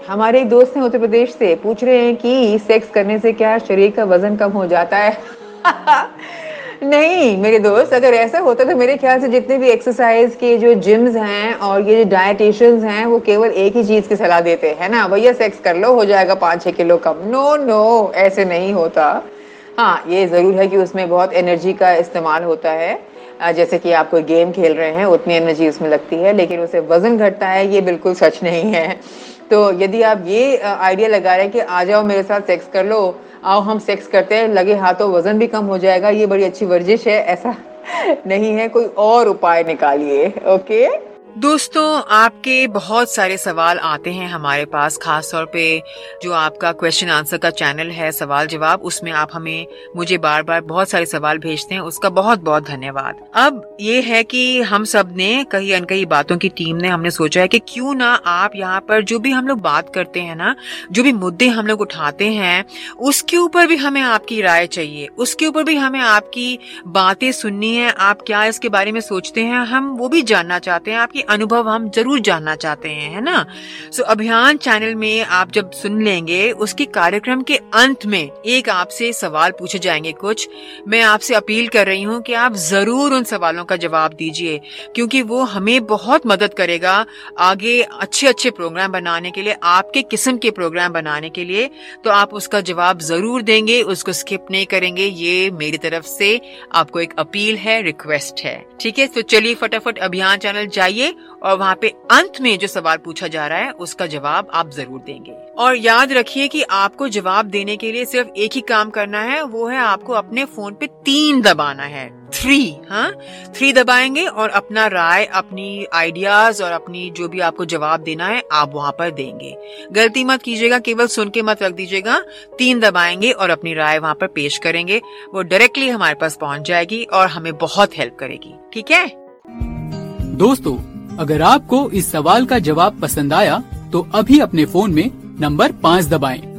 हमारे एक दोस्त हैं उत्तर प्रदेश से, पूछ रहे हैं कि सेक्स करने से क्या शरीर का वजन कम हो जाता है? नहीं मेरे दोस्त, अगर ऐसा होता तो मेरे ख्याल से जितने भी एक्सरसाइज के जो जिम्स हैं और ये जो डाइटिशियंस हैं वो केवल एक ही चीज की सलाह देते हैं ना, भैया सेक्स कर लो हो जाएगा 5-6 किलो कम। नो नो, ऐसे नहीं होता। हाँ, ये जरूर है कि उसमें बहुत एनर्जी का इस्तेमाल होता है। जैसे कि आप कोई गेम खेल रहे हैं उतनी एनर्जी उसमें लगती है, लेकिन उससे वजन घटता है ये बिल्कुल सच नहीं है। तो यदि आप ये आइडिया लगा रहे हैं कि आ जाओ मेरे साथ सेक्स कर लो, आओ हम सेक्स करते हैं, लगे हाथों वजन भी कम हो जाएगा, ये बड़ी अच्छी वर्जिश है, ऐसा नहीं है। कोई और उपाय निकालिए। ओके दोस्तों, आपके बहुत सारे सवाल आते हैं हमारे पास, खास तौर पे जो आपका क्वेश्चन आंसर का चैनल है सवाल जवाब, उसमें आप मुझे बार बार बहुत सारे सवाल भेजते हैं, उसका बहुत बहुत धन्यवाद। अब ये है कि हम सब ने कई अनकई बातों की टीम ने हमने सोचा है कि क्यों ना आप यहाँ पर जो भी हम लोग बात करते हैं ना, जो भी मुद्दे हम लोग उठाते हैं, उसके ऊपर भी हमें आपकी राय चाहिए, उसके ऊपर भी हमें आपकी बातें सुननी है। आप क्या इसके बारे में सोचते हैं, हम वो भी जानना चाहते हैं, आपकी अनुभव हम जरूर जानना चाहते हैं, है ना। सो अभियान चैनल में आप जब सुन लेंगे, उसके कार्यक्रम के अंत में एक आपसे सवाल पूछे जाएंगे कुछ। मैं आपसे अपील कर रही हूँ कि आप जरूर उन सवालों का जवाब दीजिए, क्योंकि वो हमें बहुत मदद करेगा आगे अच्छे अच्छे प्रोग्राम बनाने के लिए, आपके किस्म के प्रोग्राम बनाने के लिए। तो आप उसका जवाब जरूर देंगे, उसको स्किप नहीं करेंगे। ये मेरी तरफ से आपको एक अपील है, रिक्वेस्ट है, ठीक है। तो चलिए फटाफट अभियान चैनल जाइए और वहाँ पे अंत में जो सवाल पूछा जा रहा है उसका जवाब आप जरूर देंगे। और याद रखिए कि आपको जवाब देने के लिए सिर्फ एक ही काम करना है, वो है आपको अपने फोन पे 3 दबाना है। 3 दबाएंगे और अपना राय, अपनी आइडियाज और अपनी जो भी आपको जवाब देना है आप वहाँ पर देंगे। गलती मत कीजिएगा, केवल सुन के मत रख दीजिएगा। 3 दबाएंगे और अपनी राय वहाँ पर पेश करेंगे, वो डायरेक्टली हमारे पास पहुँच जाएगी और हमें बहुत हेल्प करेगी, ठीक है दोस्तों। अगर आपको इस सवाल का जवाब पसंद आया तो अभी अपने फोन में नंबर 5 दबाएं